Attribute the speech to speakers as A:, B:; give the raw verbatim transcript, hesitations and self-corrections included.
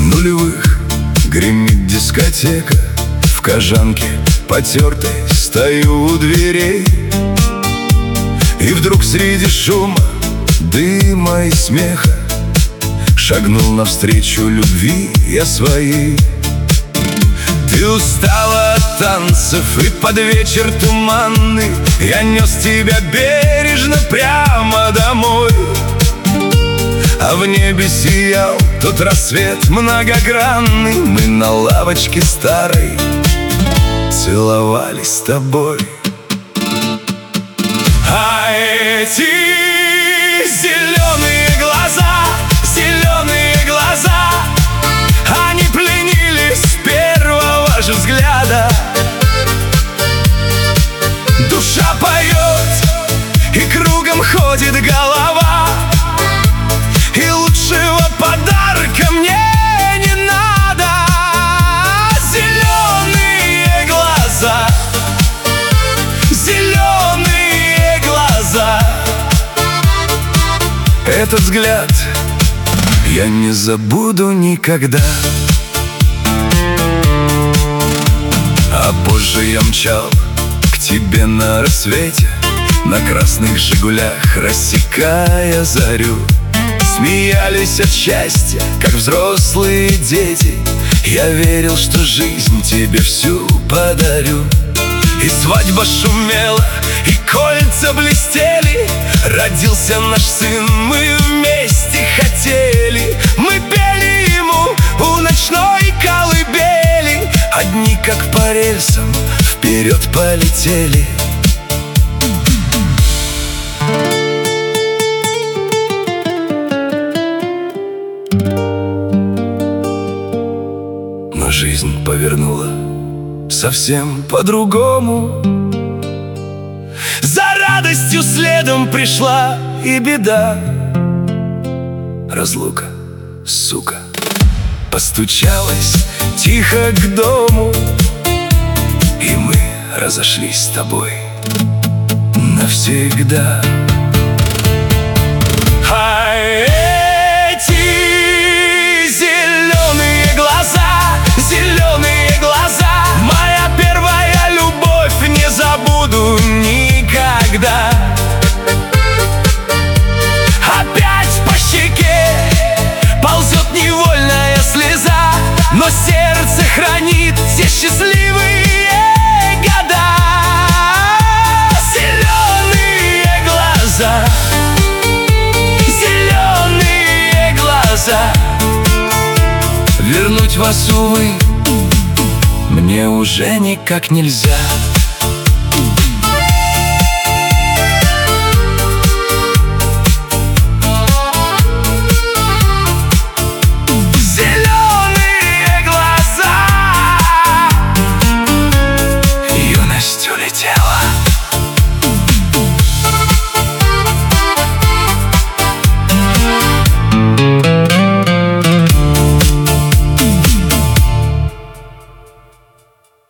A: нулевых гремит дискотека. В кожанке потертой стою у дверей, и вдруг среди шума, дыма и смеха шагнул навстречу любви я своей. Ты устала от танцев, и под вечер туманный я нес тебя бережно прямо домой. А в небе сиял тот рассвет многогранный. Мы на лавочке старой целовались с тобой. А эти зеленые глаза, зеленые глаза, они пленили с первого же взгляда. Душа поет, и кругом ходит голова, и лучшего подарка мне не надо. Зеленые глаза, зеленые глаза. Этот взгляд я не забуду никогда. А позже я мчал к тебе на рассвете, на красных «Жигулях» рассекая зарю. Смеялись от счастья, как взрослые дети. Я верил, что жизнь тебе всю подарю. И свадьба шумела, и кольца блестели. Родился наш сын, мы вместе хотели. Мы пели ему у ночной колыбели. Одни, как по рельсам, вперед полетели. Но жизнь повернула совсем по-другому. За радостью следом пришла и беда. Разлука, сука, постучалась тихо к дому, и мы разошлись с тобой навсегда. А эти зеленые глаза, зеленые глаза, моя первая любовь, не забуду никогда. Опять по щеке ползет невольная слеза, но сердце хранит все счастливые года. Зеленые глаза, зеленые глаза. Вернуть вас, увы, мне уже никак нельзя.